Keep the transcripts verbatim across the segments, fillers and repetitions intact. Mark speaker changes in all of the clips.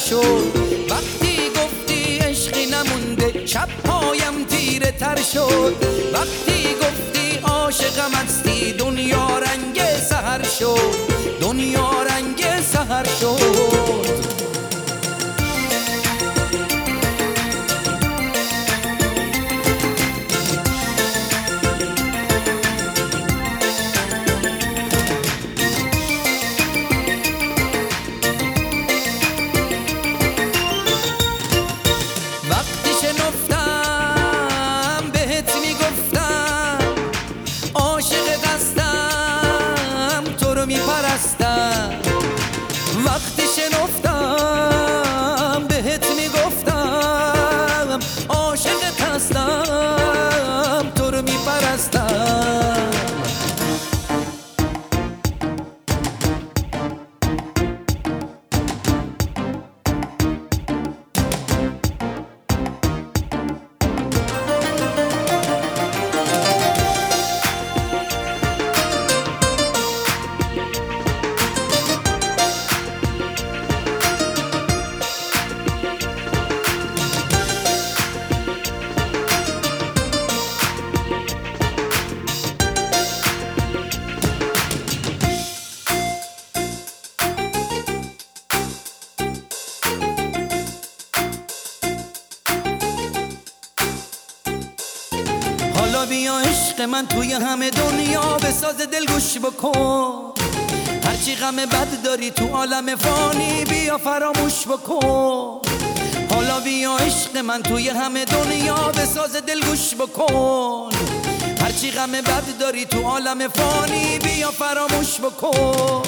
Speaker 1: شد. وقتی گفتی عشقی نمونده شب پایم تیره تر شد. وقتی گفتی عاشقم هستی دنیا رنگ سحر شد. دنیا رنگ سحر شد. وقتی شنفتم بهت میگفتم عاشقت هستم تو رو میپرستم. حالا بیا عشق من توی همه دنیا بساز دل گوش بکن. هرچی غم بد داری تو عالم فانی بیا فراموش بکن. حالا بیا عشق من توی همه دنیا بساز دل گوش بکن. هرچی غم بد داری تو عالم فانی بیا فراموش بکن.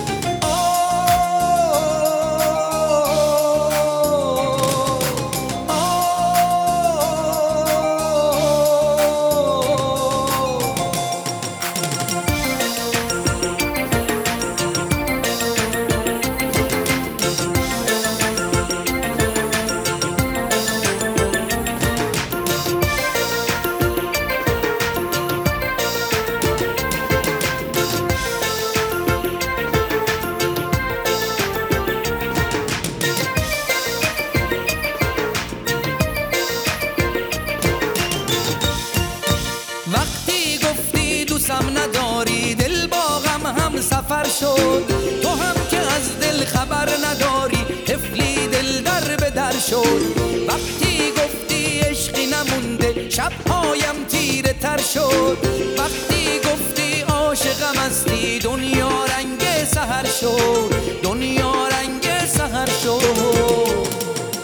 Speaker 1: وقتی گفتی دوستم نداری دل با غم هم سفر شد. تو هم که از دل خبر نداری طفلی دل در به در شد. وقتی گفتی عشقی نمونده شب پایم تیره تر شد. وقتی گفتی عاشقم هستی دنیا رنگ سحر شد. دنیا رنگ سحر شد.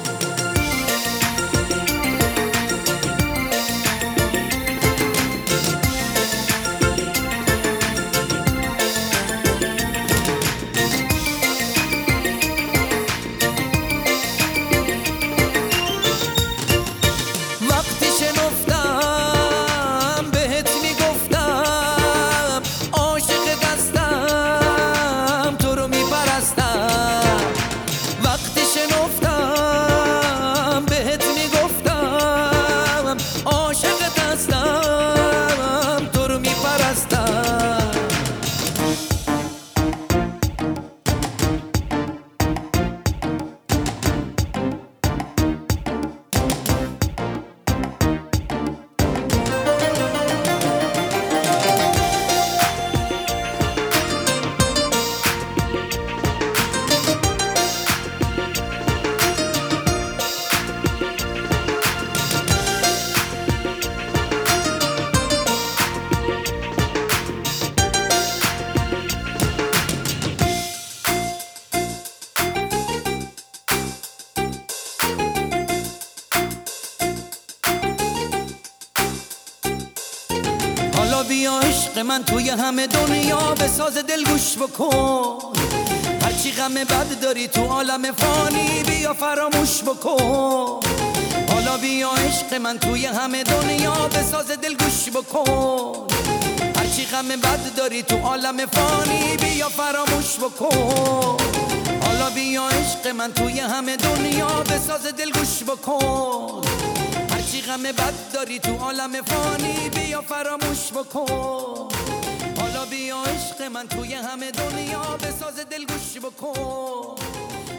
Speaker 1: حالا بیا عشق من توی همه دنیا بساز دل گوش بکن. هرچی غم بد داری تو عالم فانی بیا فراموش بکن. حالا بیا عشق من توی همه دنیا بساز دل گوش بکن. هرچی غم بد داری تو عالم فانی بیا فراموش بکن. حالا بیا عشق من توی همه دنیا بساز دل گوش بکن. هرچی غم بد داری تو عالم فانی بیا فراموش بکن. حالا بیا عشق من توی همه دنیا بساز دل گوش بکن. هرچی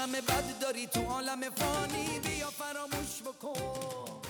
Speaker 1: غم بد داری تو عالم فانی بیا فراموش بکن.